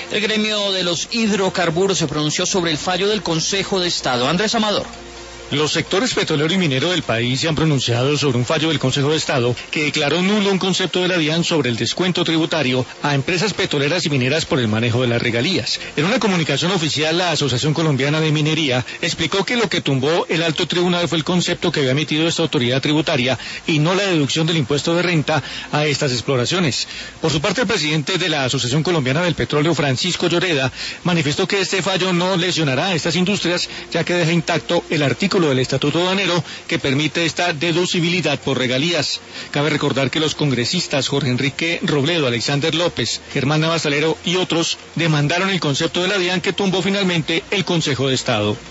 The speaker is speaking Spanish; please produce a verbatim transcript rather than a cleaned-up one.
El gremio de los hidrocarburos se pronunció sobre el fallo del Consejo de Estado. Andrés Amador. Los sectores petrolero y minero del país se han pronunciado sobre un fallo del Consejo de Estado que declaró nulo un concepto de la DIAN sobre el descuento tributario a empresas petroleras y mineras por el manejo de las regalías. En una comunicación oficial, la Asociación Colombiana de Minería explicó que lo que tumbó el alto tribunal fue el concepto que había emitido esta autoridad tributaria y no la deducción del impuesto de renta a estas exploraciones. Por su parte, el presidente de la Asociación Colombiana del Petróleo, Francisco Lloreda, manifestó que este fallo no lesionará a estas industrias, ya que deja intacto el artículo del Estatuto Aduanero que permite esta deducibilidad por regalías. Cabe recordar que los congresistas Jorge Enrique Robledo, Alexander López, Germán Navas Salero y otros demandaron el concepto de la DIAN que tumbó finalmente el Consejo de Estado.